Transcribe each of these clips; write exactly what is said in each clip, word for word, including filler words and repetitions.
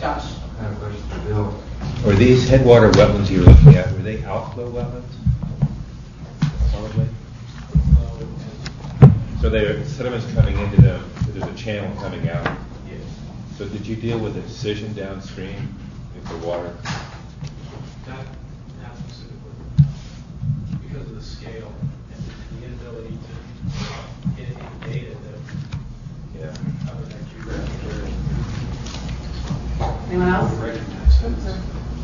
Josh. I have a question for Bill. Were these headwater wetlands you were looking at, were they outflow wetlands? Probably. So there are sediments coming into them, there's a channel coming out. Yes. So did you deal with a decision downstream if the water? Not, not specifically. Because of the scale and the inability to get any data that Yeah. cover that geographic area. Anyone else? We recognize that.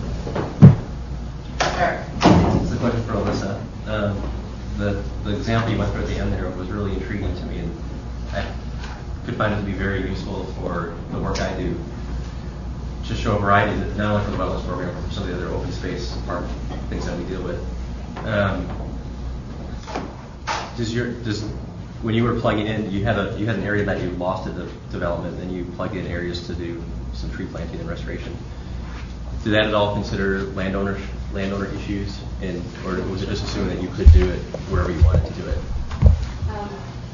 Eric. This is a question for Alyssa. Um, the, the example you went through at the end there was really intriguing to me, and I could find it to be very useful for the work I do to show a variety, of, not only for the wetlands program, but for some of the other open space park things that we deal with. Um, does your does when you were plugging in, you had a you had an area that you lost in the development, and you plugged in areas to do some tree planting and restoration. Did that at all consider landowner landowner issues, and or was it just assumed that you could do it wherever you wanted to do it? Um,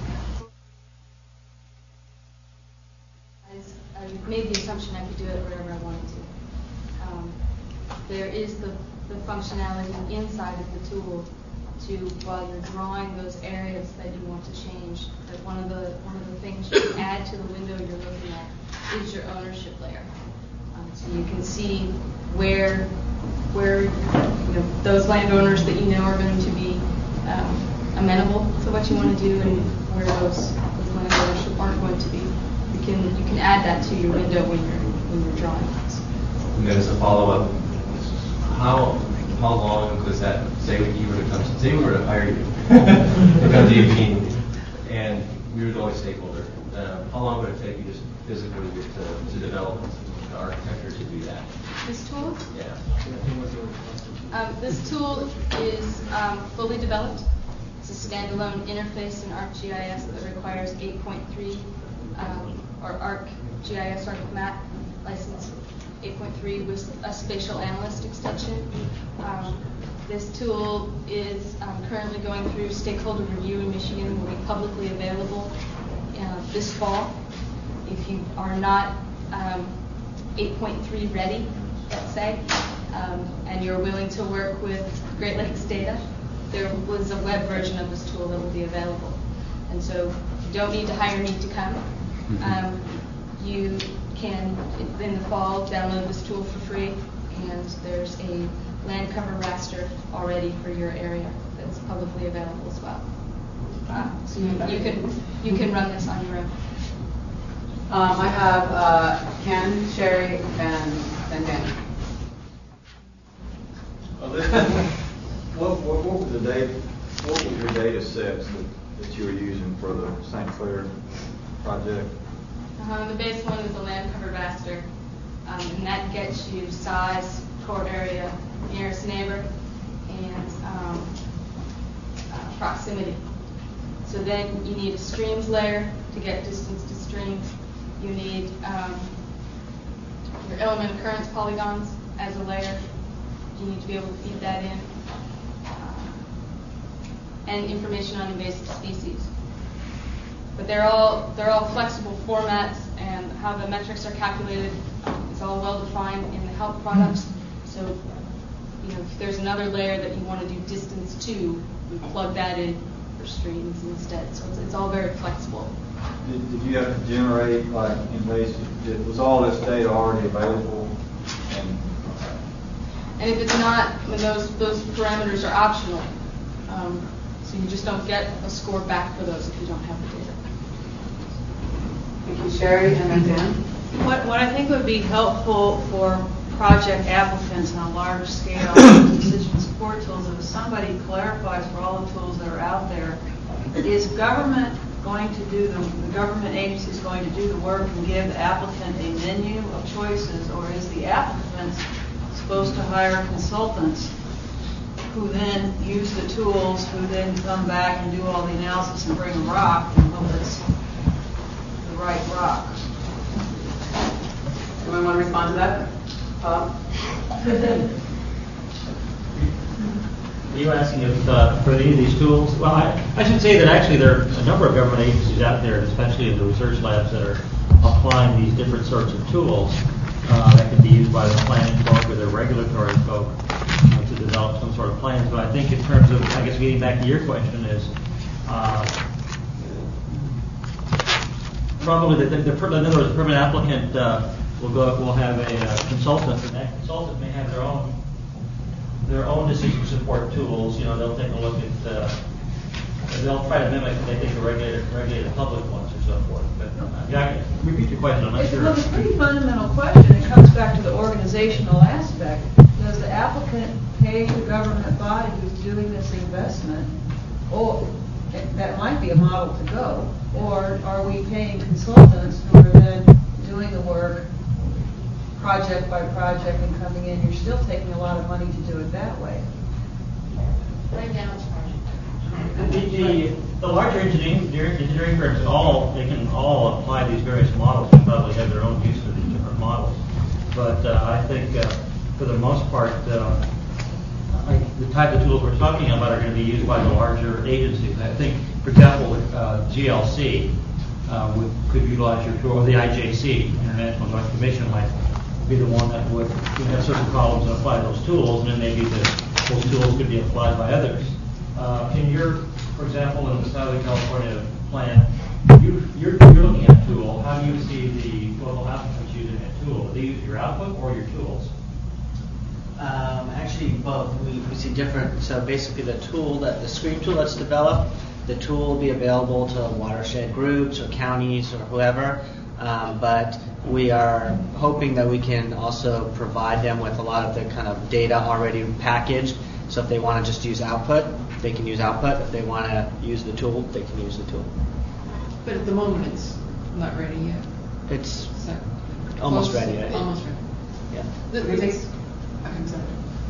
I, I made the assumption I could do it wherever I wanted to. Um, there is the, the functionality inside of the tool to, while you're drawing those areas that you want to change, that one of the one of the things you can add to the window you're looking at is your ownership layer. Um, so you can see where where you know, those landowners that you know are going to be um, amenable to what you want to do, and where those, those landowners aren't going to be. You can you can add that to your window when you're when you're drawing. And then as a follow-up, how how long does that say if you were to come to, say we were to hire you to come to your team and we were the only stakeholder, uh, how long would it take you just physically to, to develop the architecture to do that? This tool? Yeah. Um, this tool is um, fully developed. It's a standalone interface in ArcGIS that requires eight point three um, or ArcGIS ArcMap license eight point three with a spatial analyst extension. Um, this tool is um, currently going through stakeholder review in Michigan and will be publicly available uh, this fall. If you are not um, eight point three ready, let's say, um, and you're willing to work with Great Lakes Data, there was a web version of this tool that will be available. And so you don't need to hire me to come. Um, you can, in the fall, download this tool for free, and there's a land cover raster already for your area that's publicly available as well. Uh, so you, you can you can run this on your own. Um, I have uh, Ken, Sherry, and then Danny. What, what, what were the data? What were your data sets that, that you were using for the Saint Clair project? Uh, the base one is a land cover raster, um, and that gets you size, core area, nearest neighbor, and um, uh, proximity. So then you need a streams layer to get distance to streams. You need um, your element occurrence polygons as a layer. You need to be able to feed that in. Uh, and information on invasive species. But they're all they're all flexible formats, and how the metrics are calculated um, is all well defined in the help products. So, you know, if there's another layer that you want to do distance to, you plug that in for streams instead. So it's, it's all very flexible. Did, did you have to generate like invasive? Did, was all this data already available? And, And if it's not, then those those parameters are optional. Um, so you just don't get a score back for those if you don't have the data. Thank you, Sherry, and then Dan. What, what I think would be helpful for project applicants on a large scale decision support tools, if somebody clarifies for all the tools that are out there, is government going to do the, the government agency is going to do the work and give the applicant a menu of choices, or is the applicant supposed to hire consultants who then use the tools, who then come back and do all the analysis and bring a rock and hope it's the right rock? Anyone want to respond to that? Bob? Are you asking if uh, for any of these tools? Well, I, I should say that actually there are a number of government agencies out there, especially in the research labs, that are applying these different sorts of tools. uh, that can be used by the planning folk or the regulatory folk uh, to develop some sort of plans. But I think in terms of, I guess getting back to your question is, uh, probably the, the, the, in other words, the permit applicant uh, will go, will have a uh, consultant, and that consultant may have their own their own decision support tools. You know, they'll take a look at, uh, they'll try to mimic, they think, the regulated, regulated public ones or so forth. But uh, yeah, repeat your question, I'm not It's, sure. well, it's a pretty fundamental question. It comes back to the organizational aspect. Does the applicant pay the government body who's doing this investment, or that might be a model to go, or are we paying consultants who are then doing the work project by project and coming in? You're still taking a lot of money to do it that way. Right now it's hard. The, the, the larger engineering, engineering firms, all they can all apply these various models and probably have their own use for these different models. But uh, I think uh, for the most part, uh, I, the type of tools we're talking about are going to be used by the larger agencies. I think, for example, uh, G L C uh, would, could utilize your tool, or the I J C, International Joint Commission, might be the one that would, would have certain columns and apply those tools, and then maybe the, those tools could be applied by others. Uh, in your, for example, in the Southern California plan, you, you're, you're looking at a tool. How do you see the local applicants using that tool? Do they use your output or your tools? Um, actually, both. We, we see different. So basically, the tool that the screen tool that's developed, the tool will be available to watershed groups or counties or whoever. Um, but we are hoping that we can also provide them with a lot of the kind of data already packaged. So if they want to just use output, they can use output. If they want to use the tool, they can use the tool. But at the moment, it's not ready yet. It's So, almost close, ready. Right? Almost ready. Yeah. The, the, okay, I'm sorry.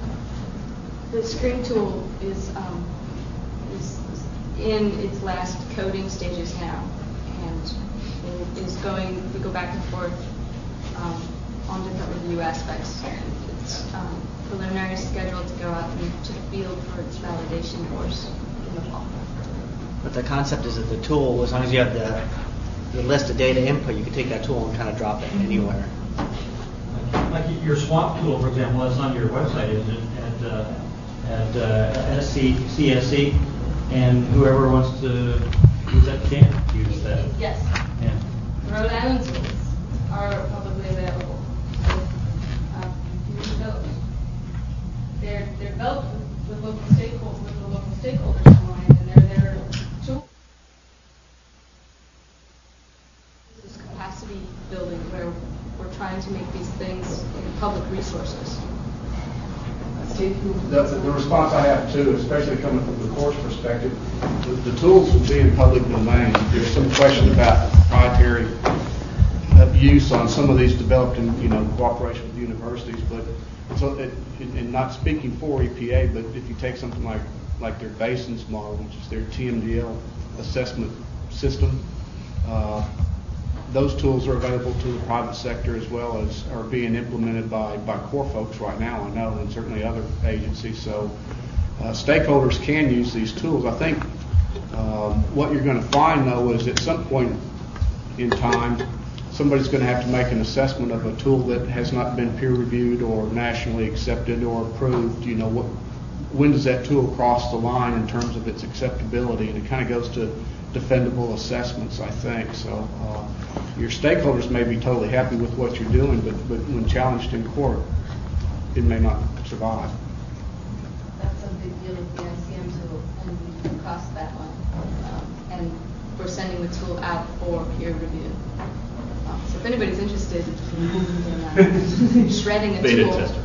The screen tool is, um, is in its last coding stages now, and it is going, we go back and forth um, on different review aspects. It's um, preliminary scheduled to go out into the field for its validation course in the fall. But the concept is that the tool, as long as you have the, the list of data input, you can take that tool and kind of drop it anywhere. Like your swamp tool, for example, that's on your website, isn't it? At, uh, at uh, S C C S C, and whoever wants to use that can use that. Yes. Yeah. Rhode Island tools are publicly available. So, uh, you can use those. They're, they're developed with, with local stakeholders, with the local stakeholders in mind, and they're their tool. This is capacity building where we're trying to make these things in public resources. The, the response I have too, especially coming from the course perspective, the, the tools will be in public domain. There's some question about proprietary uh, use on some of these developed in, you know, cooperation with universities. But so, it, it, and not speaking for E P A, but if you take something like like their basins model, which is their T M D L assessment system, uh, those tools are available to the private sector as well as are being implemented by, by core folks right now, I know, and certainly other agencies. So uh, stakeholders can use these tools. I think um, what you're going to find, though, is at some point in time, somebody's going to have to make an assessment of a tool that has not been peer-reviewed or nationally accepted or approved. You know, what, when does that tool cross the line in terms of its acceptability? And it kind of goes to defendable assessments, I think. So uh, your stakeholders may be totally happy with what you're doing, but, but when challenged in court, it may not survive. That's a big deal with the I C M tool, and we cost that one. Um, and we're sending the tool out for peer review. Um, so if anybody's interested in uh, shredding a Beta tool. tester.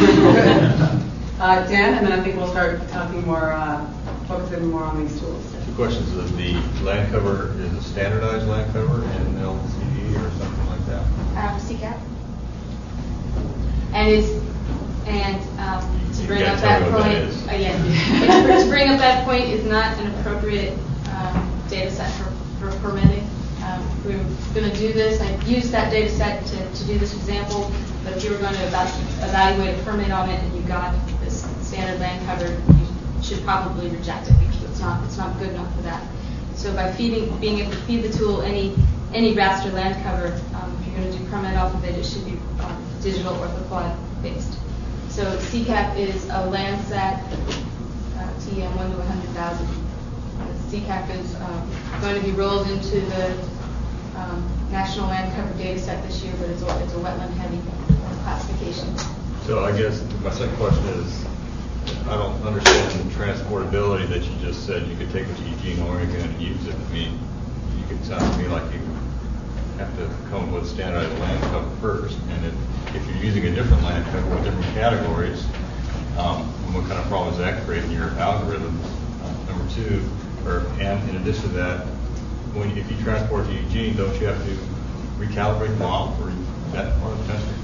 uh, Dan, and then I think we'll start talking more, uh, focusing more on these tools. Two questions. Is the land cover is a standardized land cover in L C D or something like that? Um, C CAP. And is and um, to You bring can't up tell that me what point, that is. uh, yeah, to bring up that point is not an appropriate um, data set for, for permitting. Um, we we're going to do this. I used that data set to, to do this example, but if you were going to eva- evaluate a permit on it and you got this standard land cover, you should probably reject it because it's not it's not good enough for that. So by feeding, being able to feed the tool any any raster land cover, um, if you're going to do permit off of it, it should be um, digital orthoquad based. So C CAP is a Landsat uh, T M one to one hundred thousand. C CAP is um, going to be rolled into the um, National Land Cover data set this year, but it's a, it's a wetland heavy classification. So I guess my second question is, I don't understand the transportability that you just said. You could take it to Eugene, Oregon and use it. I mean, you could sound to me like you have to come up with standardized land cover first. And if, if you're using a different land cover with different categories, um, what kind of problem is that creating your algorithms? Uh, number two, or and in addition to that, when if you transport to Eugene, don't you have to recalibrate the model for that part of the country?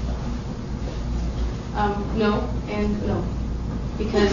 Um, no, and no, because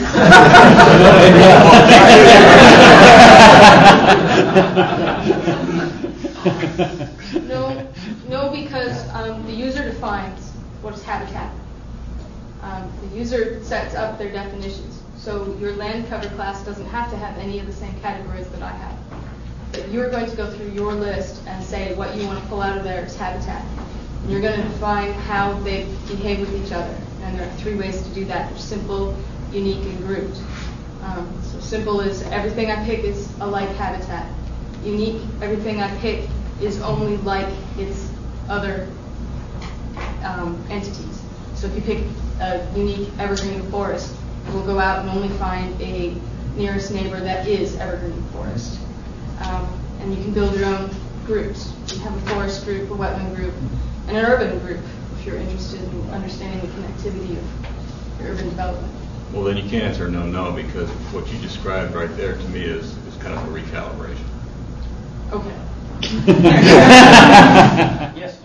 no, no, because um, the user defines what is habitat. Um, the user sets up their definitions. So your land cover class doesn't have to have any of the same categories that I have. But you're going to go through your list and say what you want to pull out of there is habitat. And you're going to define how they behave with each other. And there are three ways to do that. They're simple, unique, and grouped. Um, so simple is everything I pick is a like habitat. Unique, everything I pick is only like its other um, entities. So if you pick a unique evergreen forest, we'll go out and only find a nearest neighbor that is evergreen forest. Um, and you can build your own groups. You have a forest group, a wetland group, and an urban group if you're interested in understanding the connectivity of your urban development. Well, then you can't answer no, no, because what you described right there to me is, is kind of a recalibration. Okay. Yes.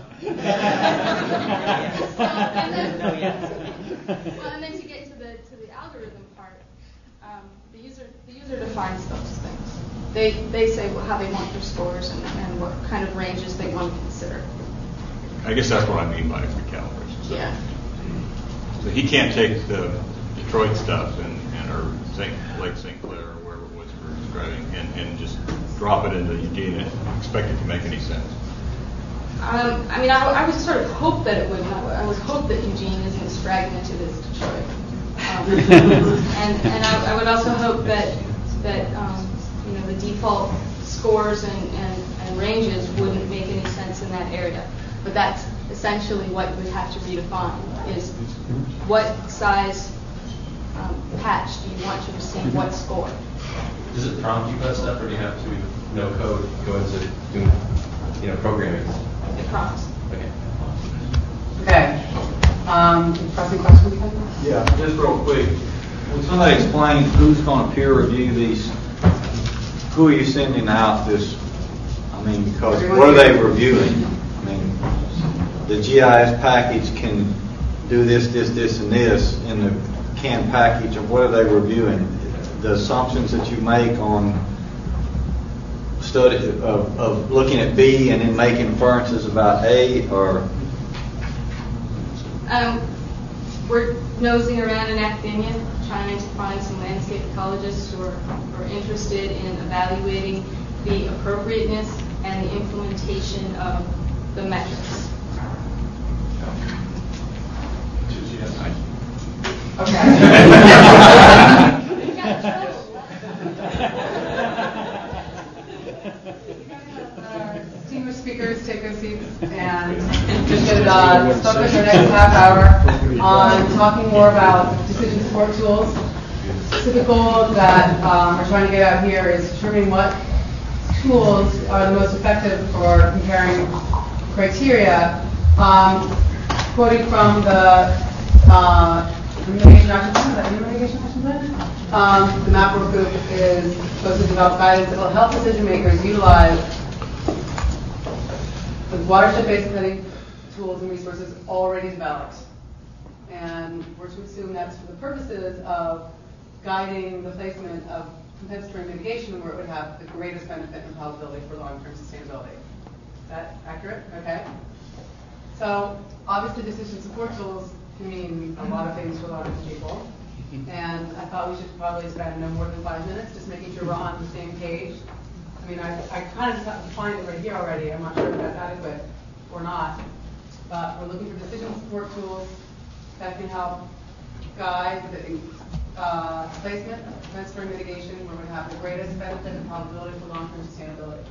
Yes. And then, No, yes. well, and then to get to the to the algorithm part, um, the user the user defines those things. They they say how they want their scores and, and what kind of ranges they want to consider. I guess that's what I mean by recalibration. So, Yeah. so he can't take the Detroit stuff and, and or Saint Lake Saint Clair or wherever it was we were describing and, and just drop it into Eugene and expect it to make any sense. Um, I mean, I, I would sort of hope that it would. I would, I would hope that Eugene isn't as fragmented as Detroit. Um, and and I, I would also hope that that um, you know the default scores and, and, and ranges wouldn't make any sense in that area. But that's essentially what you would have to redefine: is what size um, patch do you want to receive what score? Does it prompt you for that stuff, or do you have to no code go into doing, you know, programming? It prompts. Okay. Okay. Um, pressing questions? Yeah, just real quick. When somebody explains who's going to peer review these, who are you sending out this? I mean, because what are they reviewing? I mean, the G I S package can do this, this, this, and this in the canned package, or what are they reviewing? The assumptions that you make on study of, of looking at B and then making inferences about A, or Um, we're nosing around in academia, trying to find some landscape ecologists who are, who are interested in evaluating the appropriateness and the implementation of the metrics. Senior speakers take their seats, and we should uh, focus our next half hour on talking more about decision support tools. The specific goal that um, we're trying to get out here is determining what tools are the most effective for comparing criteria. Um, quoting from the uh, Mitigation Action Plan, is that your Mitigation Action Plan? Um, the MAP work group is supposed to develop guidance that will help decision makers utilize the watershed-based planning tools and resources already developed. And we're to assume that's for the purposes of guiding the placement of compensatory mitigation where it would have the greatest benefit and probability for long-term sustainability. Is that accurate? Okay. So obviously decision support tools can mean a lot of things to a lot of people. And I thought we should probably spend no more than five minutes just making sure we're on the same page. I mean, I, I kind of defined it right here already. I'm not sure if that's adequate or not. but we're looking for decision support tools that can help guide the uh, placement of compensatory mitigation where we have the greatest benefit and probability for long-term sustainability.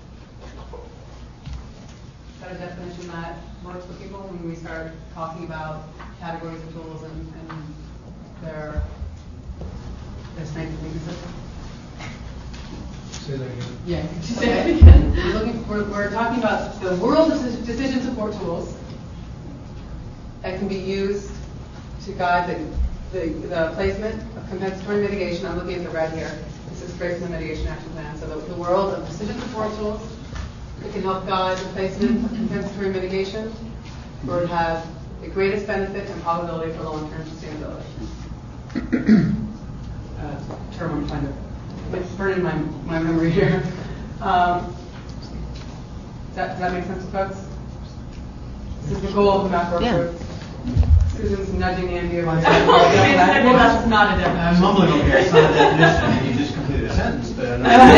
Is that a definition that works for people when we start talking about categories of tools and, and their, their strengths and weaknesses? Say that again. Yeah, could you say that again? We're, looking, we're, we're talking about the world of decision support tools that can be used to guide the, the, the placement of compensatory mitigation. I'm looking at the red here. This is placement mitigation action plan. So the, the world of decision support tools that can help guide the placement of compensatory mitigation where it has the greatest benefit and probability for long-term sustainability. uh, term I'm trying to it's burning my, my memory here. Um, does, that, does that make sense to folks? This is the goal of the macro Yeah. group. Susan's nudging Andy. Well, that's not a definition. I'm mumbling over here. It's not a definition. You just completed a sentence, but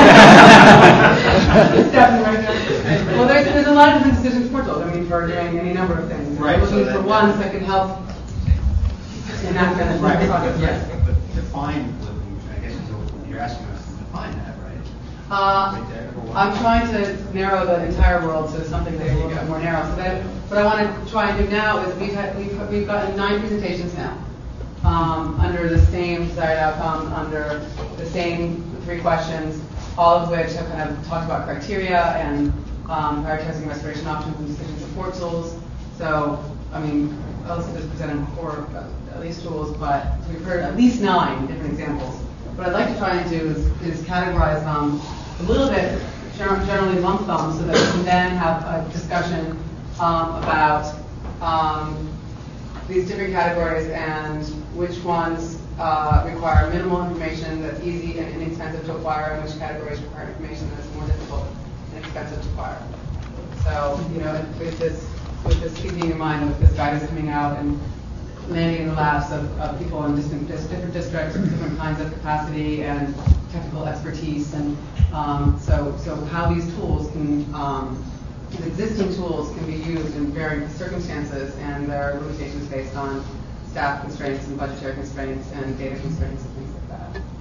it's definitely right there. Well, there's, there's a lot of different decision support tools. I mean, for doing any number of things. Right. We're looking So for that, ones that can help enact that right. project. Yes. But define. I guess you're asking us to define that, right? Uh, Right there, number one. I'm trying to narrow the entire world to something that's a little bit more narrow. So that what I want to try and do now is we've had we've, we've gotten nine presentations now um, under the same desired outcome, under the same three questions, all of which have kind of talked about criteria and um, prioritizing restoration options and decision support tools. So I mean, Alyssa just presented four at least tools, but we've heard at least nine different examples. What I'd like to try and do is, is categorize them a little bit, generally lump them, so that we can then have a discussion um, about um, these different categories and which ones uh, require minimal information that's easy and inexpensive to acquire, and which categories require information that's more difficult and expensive to acquire. So, you know, with this, with this keeping in mind, with this guidance coming out and landing in the laps of, of people in different, different districts with different kinds of capacity and technical expertise, and um, so so how these tools can, um, these existing tools can be used in varying circumstances, and there are limitations based on staff constraints and budgetary constraints and data constraints and things like that.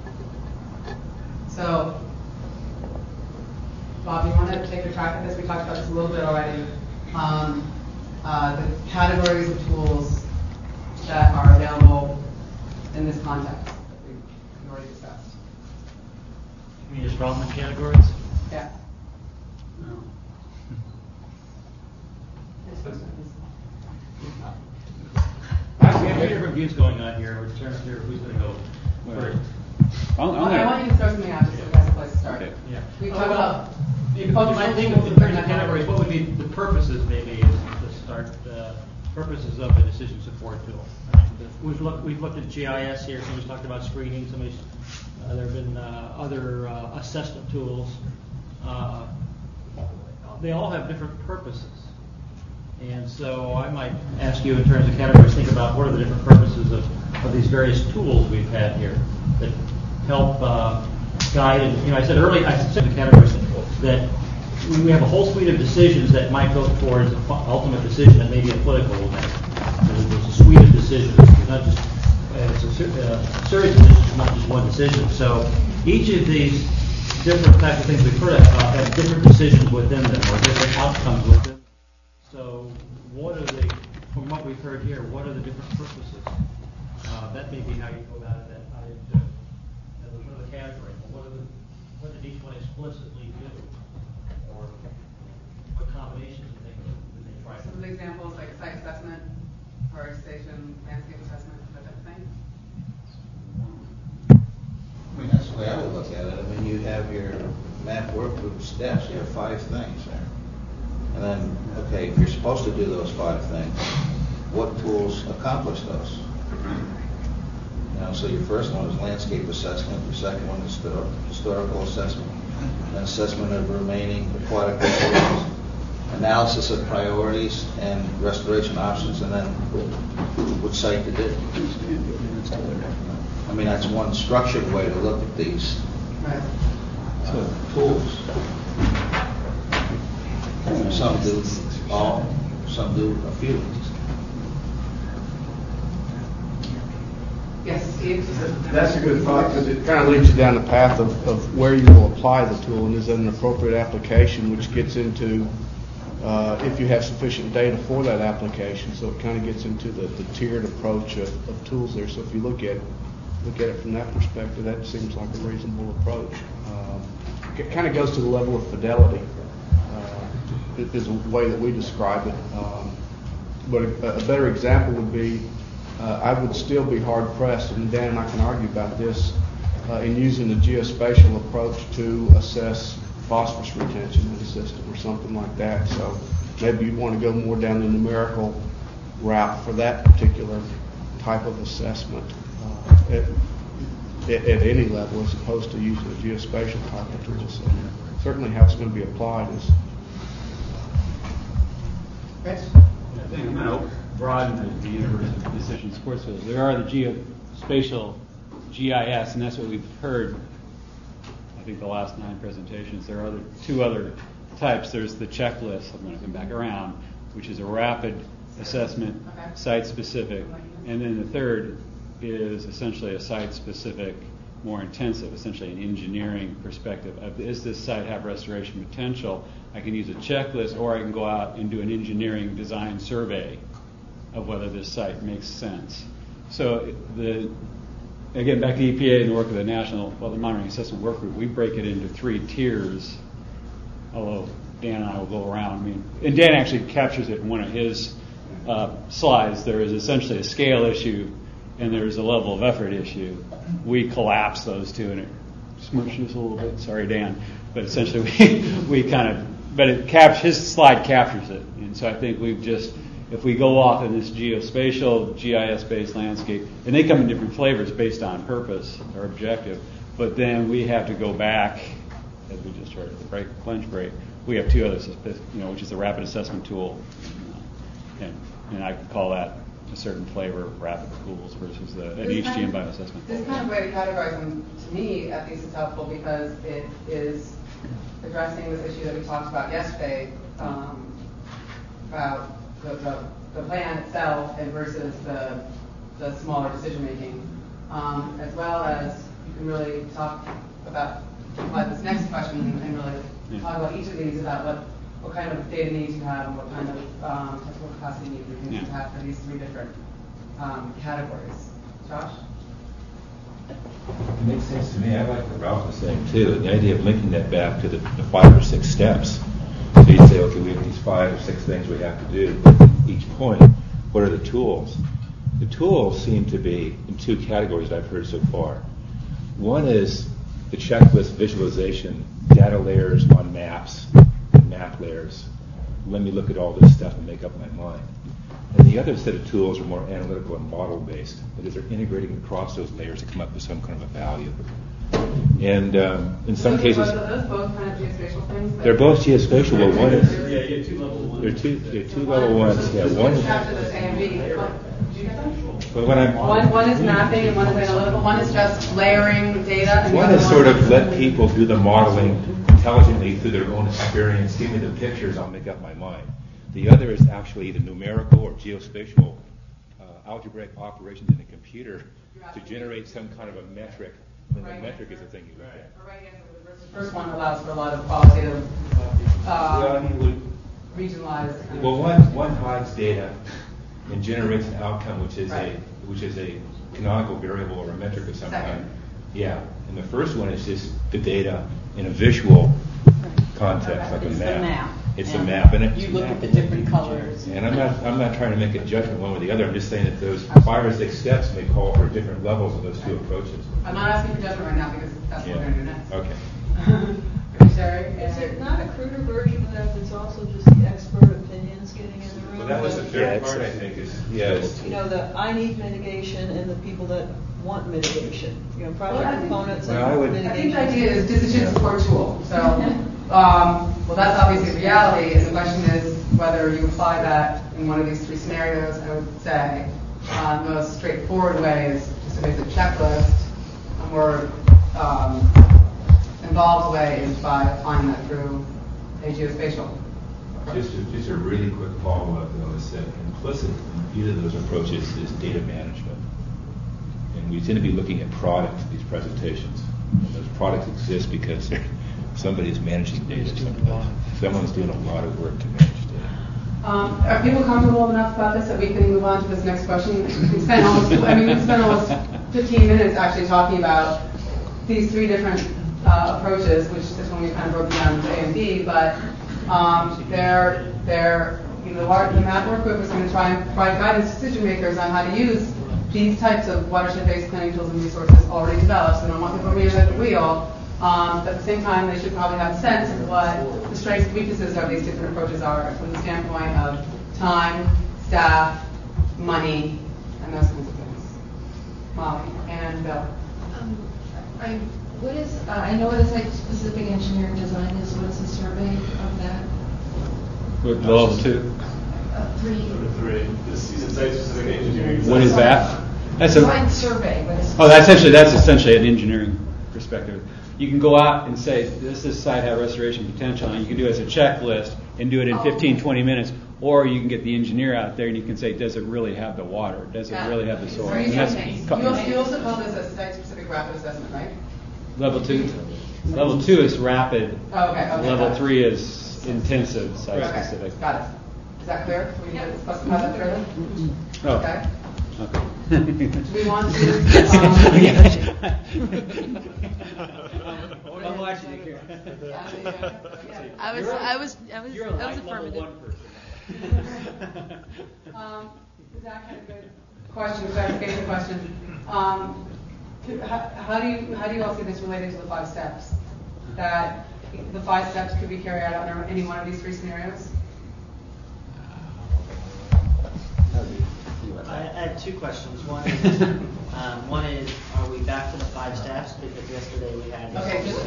So, Bob, you want to take a track of this? We talked about this a little bit already. Um, uh, the categories of tools that are available in this context that we've already discussed. You mean just development categories? Yeah. No. We have two different views going on here. We're trying to figure who's going to go first. I'll, I'll I want you to throw something out just so that's a place to start. Okay. Yeah. We talk about Maybe I think in terms of categories, what would be the purposes maybe is to start uh, purposes of a decision support tool. We've looked we've looked at G I S here. Somebody's talked about screening. Somebody's uh, there have been uh, other uh, assessment tools. Uh, they all have different purposes, and so I might ask you in terms of categories, think about what are the different purposes of, of these various tools we've had here that help uh, guide. And you know, I said earlier, I said the categories that we have a whole suite of decisions that might go towards an ultimate decision that may be a political one. There's a suite of decisions. It's not just uh, it's a, ser- uh, series of decisions, not just one decision. So each of these different types of things we've heard about have different decisions within them or different outcomes with them. So what are the, from what we've heard here, what are the different purposes? Uh, that may be how you go about it. That I, uh, those are the categories. What are the, what did each one explicitly do? Or what combinations did they, did they try? some of the examples like site assessment, prioritization, landscape assessment, that type of thing. I mean, that's the way I would look at it. I mean, you have your map work group steps, you have five things there. And then, okay, if you're supposed to do those five things, what tools accomplish those? You know, so your first one is landscape assessment, your second one is histor- historical assessment, then assessment of remaining aquatic resources, analysis of priorities and restoration options, and then which site to do. I mean, that's one structured way to look at these Right. uh, tools. Some do all, some do a few. Yes, Steve? That's a good thought, because it kind of leads you down the path of, of where you will apply the tool, and is it an appropriate application, which gets into uh, if you have sufficient data for that application. So it kind of gets into the, the tiered approach of, of tools there. So if you look at look at it from that perspective, that seems like a reasonable approach. Um, it kind of goes to the level of fidelity, uh, is a way that we describe it. Um, but a, a better example would be, uh, I would still be hard pressed, and Dan and I can argue about this, uh, in using the geospatial approach to assess phosphorus retention in the system or something like that. So maybe you want to go more down the numerical route for that particular type of assessment uh, at, at, at any level, as opposed to using a geospatial type of tool. So certainly how it's going to be applied is. Rich? I think I'm going to broaden the universe of decision support tools. There are the geospatial G I S, and that's what we've heard, I think, the last nine presentations. There are other, two other types. There's the checklist, I'm going to come back around, which is a rapid assessment, okay. site-specific. And then the third is essentially a site-specific, more intensive, essentially an engineering perspective of, is this site have restoration potential? I can use a checklist, or I can go out and do an engineering design survey of whether this site makes sense. So the again, back to E P A and the work of the National Weather Monitoring Assessment Work Group, we break it into three tiers, although Dan and I will go around. I mean, and Dan actually captures it in one of his uh, slides. There is essentially a scale issue, and there is a level of effort issue. We collapse those two, and it smushes a little bit. Sorry, Dan. But essentially, we, we kind of, but it cap, his slide captures it. And so I think we've just, if we go off in this geospatial, G I S-based landscape, and they come in different flavors based on purpose or objective, but then we have to go back, as we just heard at the break, lunch break, we have two others, you know, which is the rapid assessment tool, and, and I could call that a certain flavor of rapid tools versus the an H G M bioassessment. This kind of way to categorize them, to me at least, is helpful because it is addressing this issue that we talked about yesterday um, about the, the, the plan itself and versus the, the smaller decision making, um, as well as you can really talk about about this next question and really yeah. talk about each of these, about what, what kind of data needs you have and what kind of um, technical capacity needs you yeah. have for these three different um, categories. Josh? It makes sense to me. I like what Ralph was saying too. The idea of linking that back to the, the five or six steps. So you say, okay, we have these five or six things we have to do. Each point, what are the tools? The tools seem to be in two categories I've heard so far. One is the checklist visualization, data layers on maps, and map layers. Let me look at all this stuff and make up my mind. And the other set of tools are more analytical and model-based. That is, they're integrating across those layers to come up with some kind of a value. And um, in some so cases, are those both kind of geospatial things? They're both geospatial. Well, one is yeah, you have two level ones. They're two, they're two level ones. Yeah, one is. Capture the same V. Did you get that? But when I'm one, one is mapping and one is analytical. One is just layering data. And one is sort of let people do the modeling intelligently through their own experience. Give me the pictures, I'll make up my mind. The other is actually either numerical or geospatial uh, algebraic operations in a computer to generate some kind of a metric. And the metric is the thing you look at. The first one allows for a lot of qualitative, uh, well, I mean, would, regionalized. Kind well, of one one hides data and generates an outcome, which is right. a which is a canonical variable or a metric of some Second. kind. Yeah, and the first one is just the data in a visual context, like a It's the map. map. It's Yeah. a map, and it's You a look map. at the different colors. And I'm not I'm not trying to make a judgment one way or the other. I'm just saying that those five or six steps may call for different levels of those two approaches. I'm not asking for judgment right now because that's what we're going to do next. Okay. Sherry? Is there not a cruder version of that that's also just the expert opinions getting in the room? Well, that was the third part, I think, is yes. You know, the I need mitigation and the people that want mitigation. You know, project Well, I think- components Well, I would- and I mitigation. think the idea is decision support tool. So, um, well, that's obviously reality, and the question is whether you apply that in one of these three scenarios. I would say uh, the most straightforward way is just a basic checklist. A more um, involved way is by applying that through a geospatial Just a, just a really quick follow-up, though, is that implicit in either of those approaches is data management. And we tend to be looking at products in these presentations. And those products exist because somebody's managing data. Someone's doing a lot of work to manage data. Um, are people comfortable enough about this that we can move on to this next question? We spent almost, I mean, we spent almost fifteen minutes actually talking about these three different uh, approaches, which this one we kind of broke down into A and B, but um, they're, they're, you know, the, the MAP work group is going to try and provide guidance to decision makers on how to use these types of watershed-based planning tools and resources already developed. So we don't want people to reinvent the wheel. Um, but at the same time, they should probably have a sense of what the strengths and weaknesses of these different approaches are from the standpoint of time, staff, money, and those kinds of things. Molly and Bill. Um, I, what is, uh, I know what a site-specific engineering design is. What is a survey of that? With level two. Uh, three. Three. This is site-specific engineering. What is that? That's a Design survey. But it's oh, that's essentially that's essentially an engineering perspective. You can go out and say, does this site have restoration potential? And you can do it as a checklist and do it in fifteen, twenty minutes. Or you can get the engineer out there and you can say, does it really have the water? Does it Yeah. really have the soil? So And you, that's you, also, you also call this a site-specific rapid assessment, right? level two. Level two is rapid. Oh, okay, okay, Level got it. three is intensive, site Okay, specific. got it. Is that clear? Do we need to specify that further? Oh. Okay. Okay. Do we want to? Um, I'm watching you here. I was, I was, I was, You're a I was light level affirmative. one person. um, Zach had a good question, clarification question. Um, how, how do you how do you all see this related to the five steps? That the five steps could be carried out under any one of these three scenarios? I I have two questions. One is, um, one is, are we back to the five steps? Because yesterday we had. Okay, just.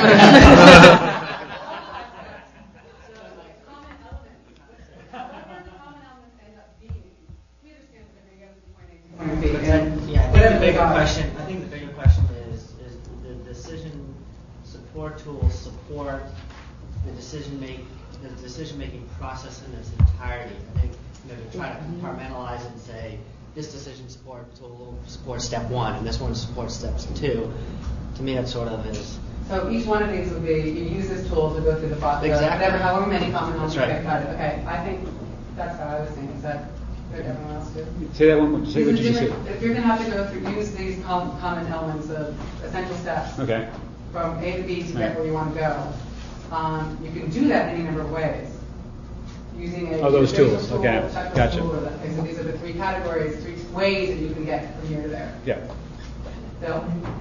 Yeah, I think the bigger question, I think the bigger question is, is the decision support tools support the decision make, the decision making process in its entirety. I think, you know, to try to compartmentalize it and say, this decision support tool supports step one and this one supports steps two. To me, that sort of is. So each one of these would be, you use this tool to go through the process. Exactly. Whatever, however many common ones you That's get, right. got it. Okay, I think that's how I was thinking. Is that good? Everyone else do? Say that one more. Say These what are you just different- said. If you're going to have to go through, use these com- common elements of essential steps Okay. from A to B to Right. get where you want to go, um, you can do that any number of ways. Using a Oh, those visual tools. tool, Okay. checklist Gotcha. tool, or the- okay, so these are the three categories, three ways that you can get from here to there. Yeah. Bill?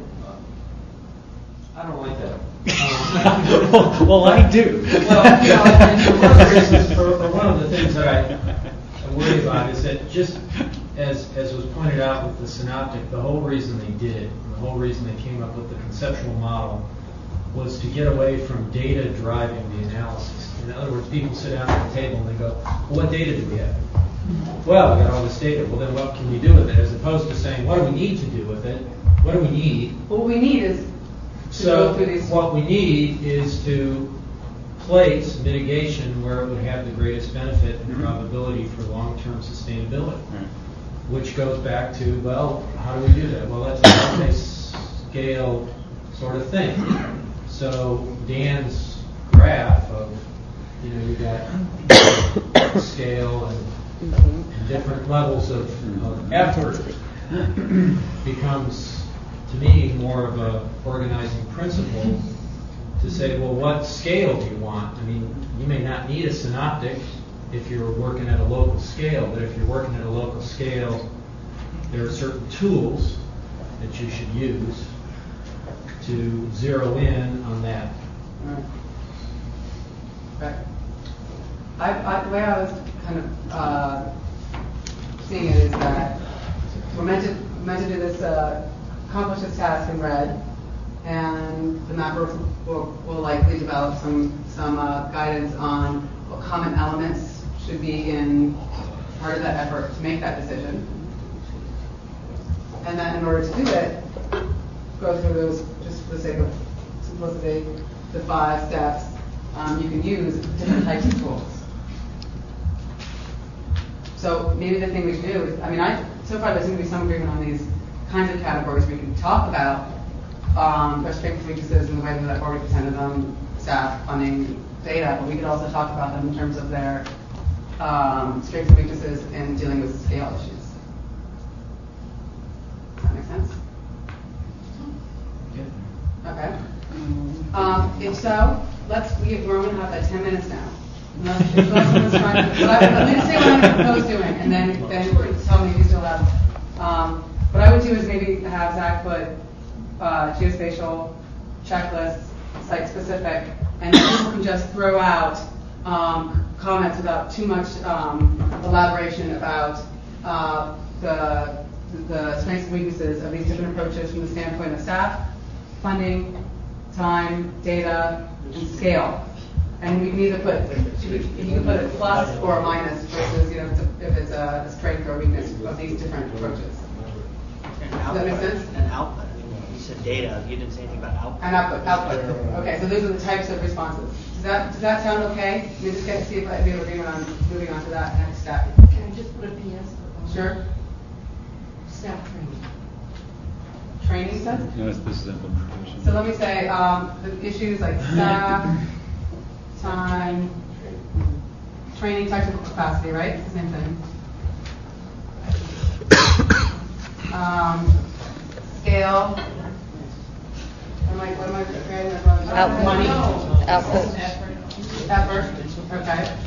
I don't like that. Well, I do. Well, you know, and for one of the reasons, for, for one of the things that I, I worry about is that just as as was pointed out with the synoptic, the whole reason they did it, and the whole reason they came up with the conceptual model, was to get away from data driving the analysis. In other words, people sit down at the table and they go, well, what data do we have? Well, we got all this data. Well, then what can we do with it? As opposed to saying, what do we need to do with it? What do we need? What we need is to So go through these. what we need is to place mitigation where it would have the greatest benefit and probability for long-term sustainability, which goes back to, well, how do we do that? Well, that's a multi-scale sort of thing. So Dan's graph of, you know, you got scale and, and different levels of, of effort becomes, to me, more of a organizing principle to say, well, what scale do you want? I mean, you may not need a synoptic if you're working at a local scale, but if you're working at a local scale, there are certain tools that you should use to zero in on that. Right. I, I, the way I was kind of uh, seeing it is that we're meant to meant to do this, uh, accomplish this task in red, and the mapper will, will likely develop some some uh, guidance on what common elements should be in part of that effort to make that decision. And then in order to do it, go through those, just for the sake of simplicity, the five steps. Um, you can use different types of tools. So maybe the thing we should do is, I mean, I, so far there seems to be some agreement on these kinds of categories we can talk about, um, their strengths and weaknesses in the way that forty percent of them, staff, funding, data, but we could also talk about them in terms of their um, strengths and weaknesses in dealing with scale issues. Does that make sense? Okay. Um, if so, let's, we, we're going to have like ten minutes now. Unless, unless someone's trying to, let, let me say what I'm going to propose doing, and then, then tell me if you still have. Um, what I would do is maybe have Zach put uh, geospatial checklists, site-specific, and then people can just throw out um, comments without too much um, elaboration about uh, the, the strengths and weaknesses of these different approaches from the standpoint of staff, funding, time, data, and scale. And we can either put, you can put a plus or a minus versus, you know, if it's a, if it's a strength or a weakness of these different approaches. Does that make sense? And output. You said data. You didn't say anything about output. And output. Output. Okay, so those are the types of responses. Does that does that sound okay? Let me just get to see if I have agreement on moving on to that next step. Can I just put a P S? Sure. Staff training. Training stuff? Yes, this is implementation. So let me say um, the issues like staff, time, training, technical capacity, right? It's the same thing. Um, scale. Am I, what am I preparing? Output. Money. Output. Effort. Okay.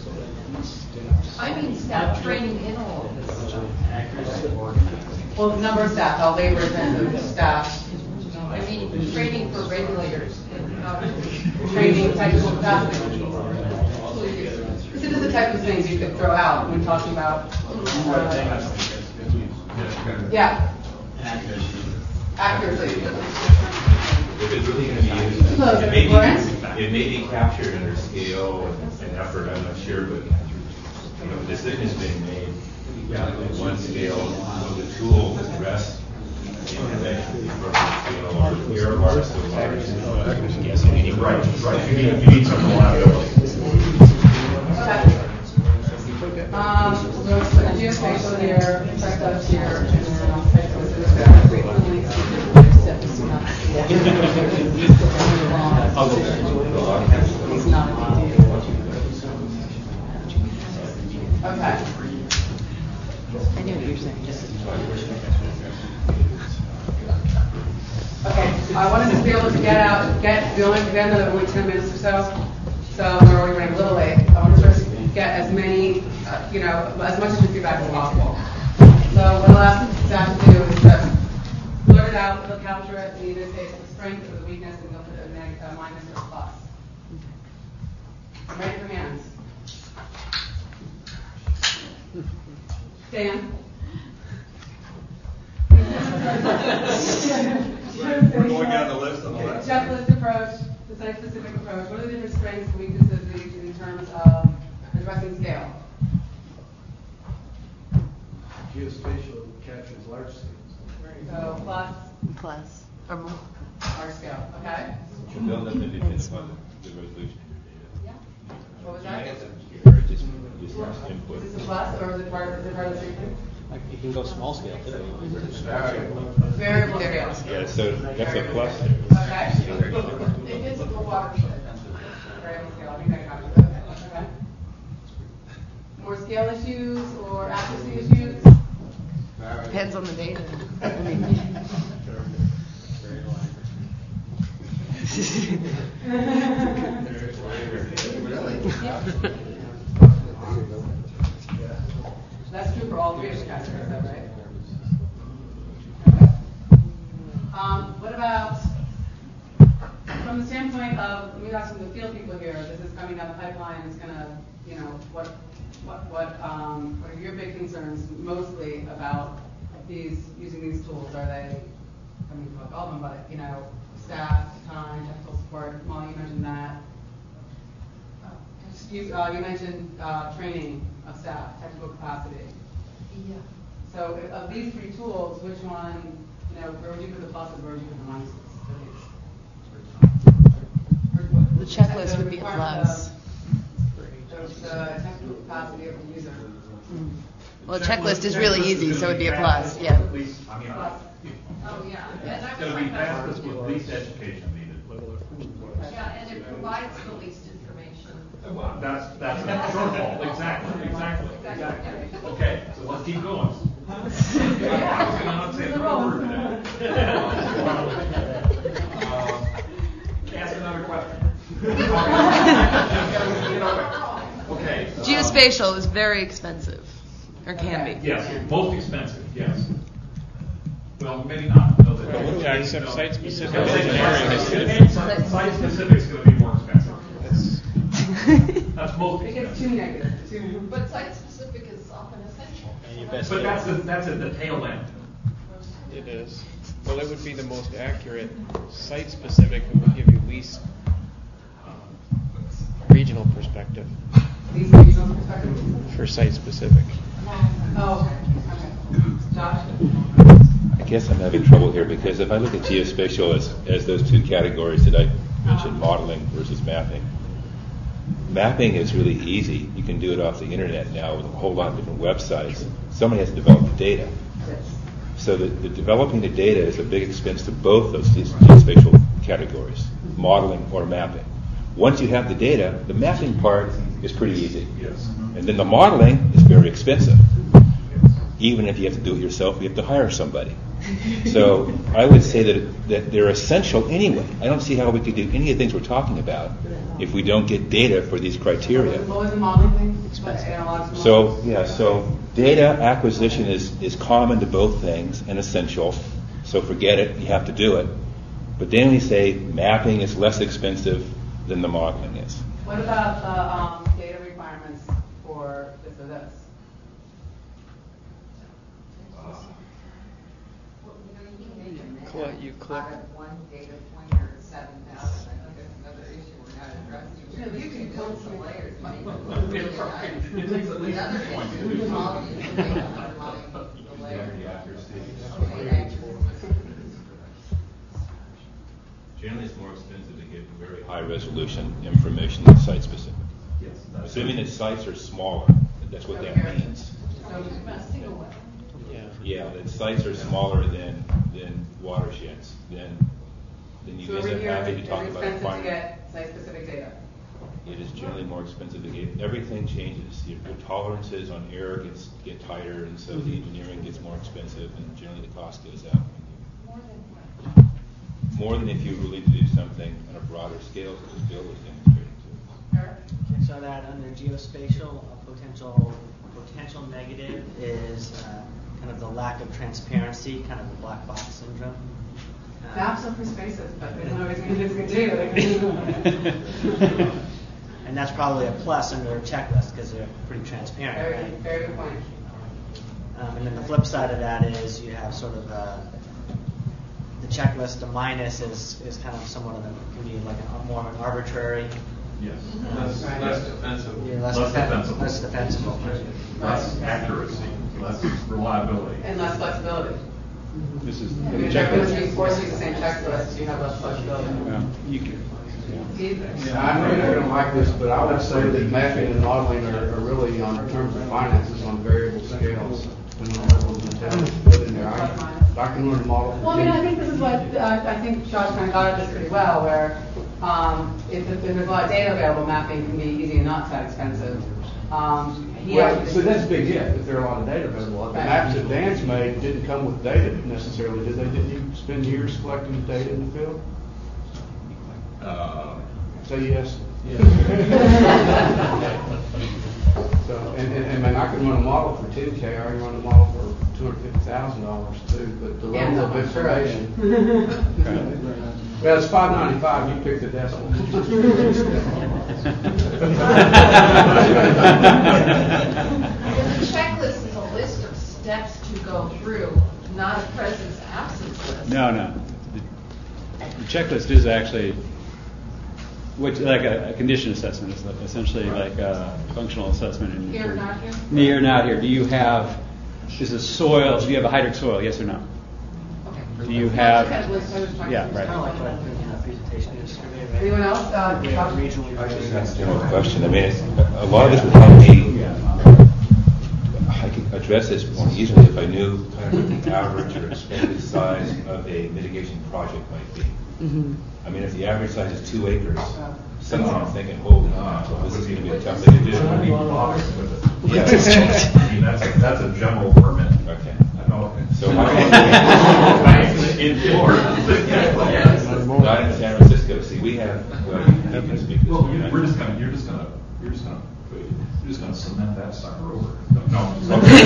I mean staff training in all of this. Well, the number of staff, how labor intensive staff. I mean training for regulators. Training, technical capacity. This is the type of things you could throw out when talking about. Uh, yeah. Accuracy. If it's really going to be used, Close. it may Lawrence? be, it may be captured under scale and, and effort, I'm not sure, but you know, the decision is being made at one scale, so the tool is addressed the intervention for scale or error bars so large. Yes, you need, right, right, you need, you need some reliability. Okay. Um, so let's put geospatial here, checklist here, and then I'll take this as Okay. I knew what you were saying. Okay, I wanted to be able to get out, get, we only get another only ten minutes or so, so we're already running a little late. I want to first get as many, uh, you know, as much of the feedback as possible. So what I'll ask staff to do is just blurt it out, they'll capture it, and either say it's the strength or the weakness, and they'll put a, neg- a minus or a plus. I'm ready for hands. Dan? We're going down the list on the left. Checklist approach, the site-specific approach. What are the different strengths and weaknesses in terms of addressing scale? Geospatial captures large scales. So plus, Plus or more. large scale. Okay. They'll have to depend upon the, the resolution. Yeah. What was that? Just, just input. Is this a plus or is it part of, is it part of the same thing? You can go small scale too. Variable scale. Yeah, so that's a plus. Okay. It is a watershed. Variable scale. I think I got it. Okay. More scale issues or accuracy issues? Depends on the data. That's true for all three of the categories, though, right? Okay. Um, what about, from the standpoint of, let me ask some of the field people here, this is coming down the pipeline, it's gonna, you know, what, what, what, um, what are your big concerns mostly about these, using these tools? Are they, I mean, like all of them, but, you know, staff, time, technical support? Molly, you mentioned that. You, uh, you mentioned uh, training of staff, technical capacity. Yeah. So if- of these three tools, which one, you know, where would you put the pluses, where would you put the minuses for these? The checklist would be a requirement plus. of The the technical capacity of the user. Mm. Well, a checklist is really easy, so it'd be a plus, yeah. At least, I mean, Oh, yeah. it's going to be fastest with least education needed. Yeah, and it provides the least information. Well, That's, that's a shortfall, exactly, exactly, exactly. Okay, so let's keep going. I was going to not say another word today. Uh, Ask another question. Okay. uh, Geospatial is very expensive, or can be. Yes, most expensive, yes. Well, maybe not. No, they don't. Yeah, except site-specific Because they- engineering is- Site- Site-specific is going to be more expensive. That's most It gets expensive. too negative, too. But site-specific is often essential. But that's, the- that's at the tail end. It is. Well, it would be the most accurate. Site-specific would give you least um, regional perspective These regional perspectives. for site-specific. Oh, okay, okay. Josh? I guess I'm having trouble here because if I look at geospatial as, as those two categories that I mentioned, modeling versus mapping, mapping is really easy. You can do it off the internet now with a whole lot of different websites. Somebody has to develop the data. So the, the developing the data is a big expense to both those geospatial categories, modeling or mapping. Once you have the data, the mapping part is pretty easy. Yes. And then the modeling is very expensive. Even if you have to do it yourself, you have to hire somebody. So I would say that, that they're essential anyway. I don't see how we could do any of the things we're talking about if we don't get data for these criteria. What was the modeling thing? But analogs. So, yeah, so data acquisition is, is common to both things and essential. So forget it, you have to do it. But then we say mapping is less expensive than the modeling is. What about the um, data requirements for this or this? What you click. Out of one data pointer, seven thousand, I think that's another issue we're not addressing. No, you can build build some layers, but It really takes at least Another two points to issue do is so. all the data underlying the layer. Okay, accuracy. Generally, it's more expensive to get very high resolution information than site specific. Yes, that's Assuming that sites are smaller, that's what that means. Yeah. Yeah, that sites are smaller than, than watersheds, then, then you So end over up here, having to it's talk about expensive to finding. get site-specific data. It is generally more expensive to get, everything changes. Your, your tolerances on error gets, get tighter, and so the engineering gets more expensive, and generally the cost goes up. More than what? More than if you really do something on a broader scale, such as Bill was demonstrating to us. Okay, so that under geospatial, a potential potential negative is uh, kind of the lack of transparency, kind of the black box syndrome. Um, Maps are persuasive, but they don't always mean it's good data. And that's probably a plus under a checklist because they're pretty transparent. Very, right? very good point. Um, and then the flip side of that is you have sort of uh, the checklist. The minus is, is kind of somewhat of a, can be like a, more of an arbitrary. Yes. Um, Less, less defensive. Yeah, less, Less defen- defensible. Less defensible. Less accuracy, less reliability. And less flexibility. This is I the mean, if everyone's checklist. being forced to use the same checklist, you have less flexibility. Yeah, you can, Yeah, I know you're gonna like this, but I would say that mapping and modeling are, are really on, in terms of finances, on variable scales. Depending on what the details put in there. I, I can learn to model. Well, I mean, I think this is what, uh, I think Josh kind of got at this pretty well, where um, if, if there's a lot of data available, mapping can be easy and not that expensive. Um, he Well, actually- so that's a big if, if there are a lot of data available. The Right. maps that Dan's made didn't come with data necessarily, did they? Didn't you spend years collecting data in the field? Uh, Say yes. So, and, and, and man, I can run a model for ten K, I can run a model for two hundred fifty thousand dollars too, but the Yeah, level of no, sure. information. Well, it's five ninety-five, you pick the decimal. Because the checklist is a list of steps to go through, not a presence absence list. no, no. The, the checklist is actually, which like a, a condition assessment is essentially like a functional assessment. In Here, not here? Here, not here. Do you have, is the soil, do you have a hydric soil, yes or no? Do you have, yeah, right. Kind of like what I think in the presentation yesterday, right? Anyone else? Uh, We have Josh? regionally I just related. have a general question. I mean, it's, a lot of this would help me I could address this more easily if I knew kind of what the average or expected size of a mitigation project might be. Mm-hmm. I mean, if the average size is two acres, suddenly I'm thinking, holy cow, well, this is going to be a tough thing to do. Shouldn't be bothered with it. Yeah. I mean, that's, a- that's a general permit. Okay. I know. So how do In Florida. Not in San Francisco. See, we have, well, you can speak this. Well, you- we're just gonna, you're just gonna, you're just gonna, you're just gonna cement that sucker over. No. no. Well, then,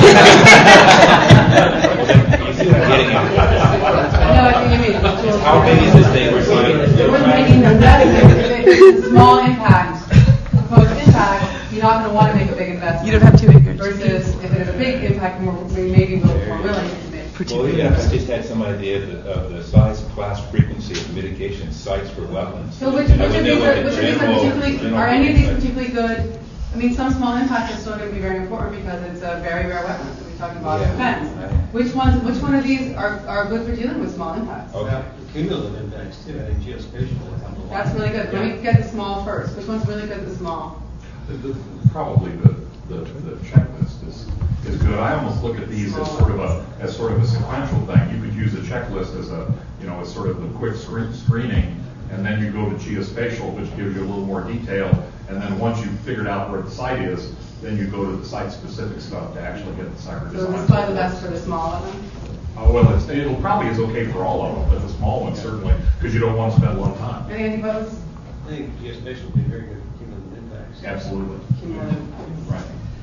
you see what I'm getting at? I know what you mean. How big is this thing we're trying to do? We're making the big, small impact, proposed impact, you're not going to want to make a big investment. You don't have two acres. Versus if it is a big impact, we're, we may be more willing to make. Well, yeah, I just had some idea of the, of the size, class, frequency of mitigation sites for wetlands. So which, And I which of would know these what are, the which of these are general- particularly, general are any of these sites- particularly good? I mean, some small impact is still going to be very important because it's a very rare wetland. We're talking about Yeah. fence. Which ones, which one of these are, are good for dealing with small impacts? Okay. Cumulative impacts too, I think geospatial will come along. That's really good. Let me get the small first. Which one's really good, the small? The- the- Probably the, the, the checklist is, is good. I almost look at these as sort of a, as sort of a sequential thing. You could use a checklist as a, you know, as sort of the quick screen, screening, and then you go to geospatial, which gives you a little more detail, and then once you've figured out where the site is, then you go to the site-specific stuff to actually get the site So design. this is probably the best for the small of them? Uh, well, it's, it'll probably is okay for all of them, but the small ones certainly, because you don't want to spend a lot of time. Any antibiotics? I think geospatial would be very good for cumulative impacts. Absolutely. Cumulative. Right.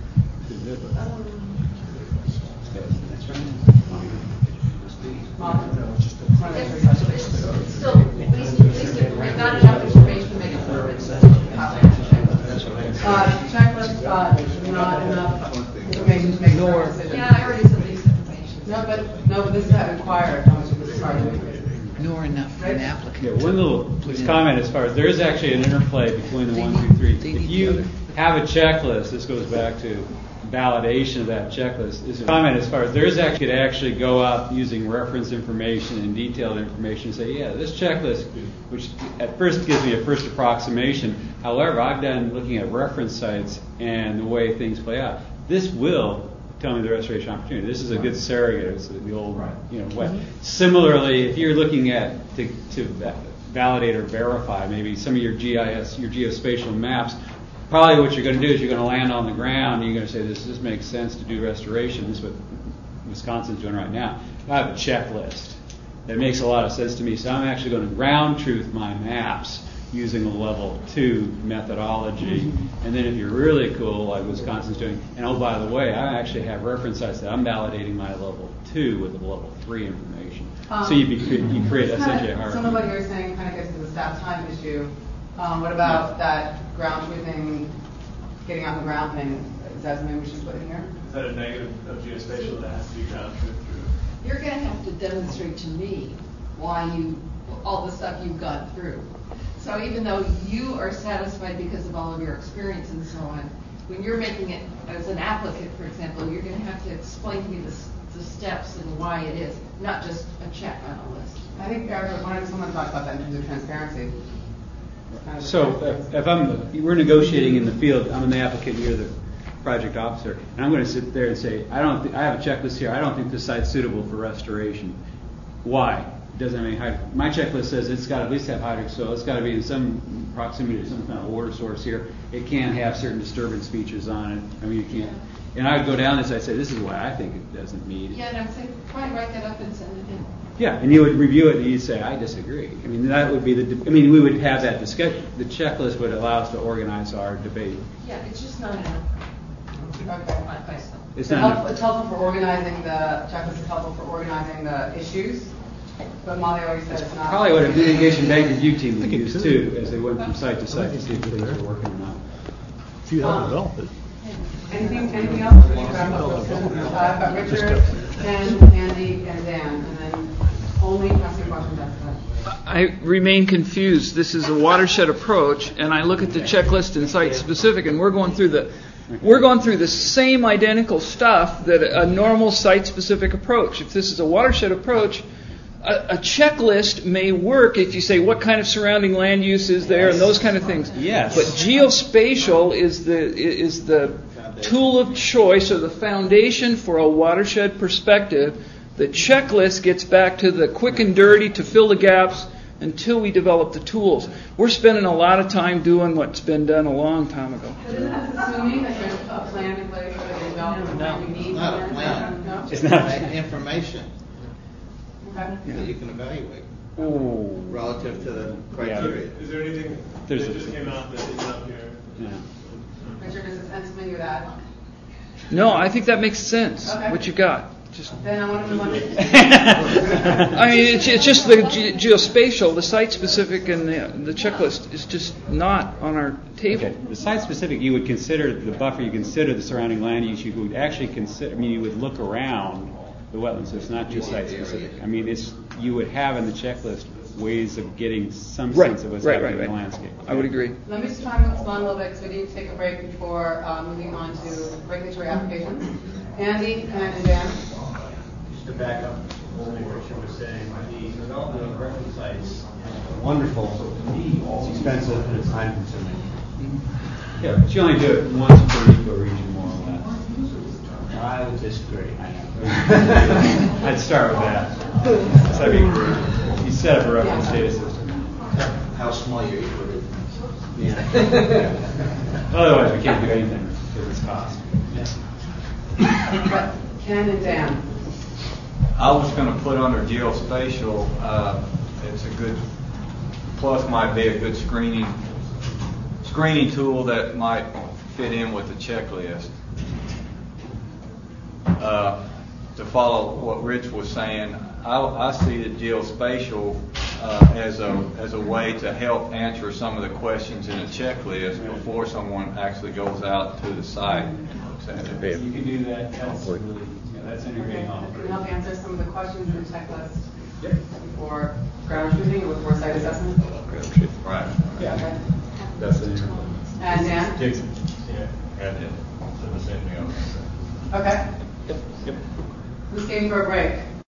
It's still, at least, at least if not enough information to make it perfect. Uh, checklist, uh, not enough information to make a Nor- decision. Yeah, I already said least information. No, but, no, but this is how required, how much of this is hard to make. Nor enough for an applicant. Yeah, one little just comment as far as there is actually an interplay between the one, two, three. If you have a checklist, this goes back to validation of that checklist. Is a comment as far as there is actually could actually go out using reference information and detailed information and say, yeah, this checklist, which at first gives me a first approximation. However, I've done looking at reference sites and the way things play out. This will tell me the restoration opportunity. This is a good surrogate. It's the old, you know, what. Similarly, if you're looking at to, to validate or verify maybe some of your G I S, your geospatial maps, probably what you're going to do is you're going to land on the ground and you're going to say, this, this makes sense to do restoration. This is what Wisconsin's doing right now. I have a checklist that makes a lot of sense to me. So I'm actually going to ground truth my maps using a level two methodology. And then if you're really cool, like Wisconsin's doing, and oh, by the way, I actually have reference sites that I'm validating my level two with the level three information. Um, so you, be, you create this essentially a kinda- hierarchy. Some of what you're saying kind of gets to the staff time issue. Um, what about that ground truthing, getting on the ground thing? Is that something we should put in here? Is that a negative of geospatial that has to be ground truth through? You're going to have to demonstrate to me why you, all the stuff you've gone through. So even though you are satisfied because of all of your experience and so on, when you're making it as an applicant, for example, you're going to have to explain to me the, the steps and why it is, not just a check on a list. I think Eric was wondering if someone talked about that in terms of transparency. Kind of So if, if I'm, we're negotiating in the field, I'm the applicant, you're the project officer, and I'm going to sit there and say, I don't, th- I have a checklist here. I don't think this site's suitable for restoration. Why? It doesn't have any hydro. My checklist says it's got to at least have hydric soil. It's got to be in some proximity to some kind of water source here. It can't have certain disturbance features on it. I mean, you can't. And I would go down this. I'd say, this is why I think it doesn't meet. Yeah, and I'm saying, try and write that up and send it in. Yeah, and you would review it and you'd say, I disagree. I mean, that would be the, I mean, we would have that discussion. The checklist would allow us to organize our debate. Yeah, it's just not enough. Okay. It's It's not helpful, enough. it's helpful for organizing the, checklist is helpful for organizing the issues, but Molly always said it's not. Probably what a mitigation bank review team would use too, as they went from site to site to see if things were working or not. If you Um, develop it. Anything, anything else? We can wrap up with- uh, I've got Richard, Ken, Andy, and Dan, and then only pressing questions after that. I remain confused. This is a watershed approach, and I look at the checklist and site specific, and we're going through the we're going through the same identical stuff that a normal site specific approach. If this is a watershed approach, a, a checklist may work if you say what kind of surrounding land use is there and those kind of things. Yes. But geospatial is the is the tool of choice or the foundation for a watershed perspective, the checklist gets back to the quick and dirty to fill the gaps until we develop the tools. We're spending a lot of time doing what's been done a long time ago. But isn't that assuming that there's a plan in place for the development that you need? It's not a plan. No? It's not information Okay. that you can evaluate Ooh. relative to the criteria. Is there anything There's that a- just came out that is not here? Yeah. Richard, does it sense to me with that? No, I think that makes sense, Okay. what you've got. Just Then I want to move on. I mean, it's, it's just the ge- geospatial, the site-specific, and the, the checklist is just not on our table. Okay. The site-specific, you would consider the buffer, you consider the surrounding land use, you would actually consider, I mean, you would look around the wetlands, so it's not just site-specific. I mean, it's, you would have in the checklist ways of getting some Right, sense of what's right, happening right, in the right. landscape. I would agree. Let me just try to move on a little bit, because we need to take a break before uh, moving on to regulatory applications. Andy and Dan. Just to back up what Richard was saying, the development of reference sites is wonderful. It's expensive and it's time consuming. Yeah, but you only do it once per ecoregion, more or less. I would disagree. I'd start with that. That'd be great. You set up a reference data system. How small your equipment is. Yeah. Otherwise, we can't do anything because it's cost. But Ken and Dan. I was going to put under geospatial, uh, it's a good, plus might be a good screening, screening tool that might fit in with the checklist. Uh, to follow what Rich was saying, I, I see the geospatial uh, as a as a way to help answer some of the questions in a checklist before someone actually goes out to the site. You can do that. That's really, yeah, that's integrating all. Can you help answer some of the questions in the checklist before ground truthing or before site assessment? Right. Yeah. Okay. That's an integrating. And Dan? Dixon. Yeah. And it. So the same thing else. Okay. Yep. Yep. Who's game for a break?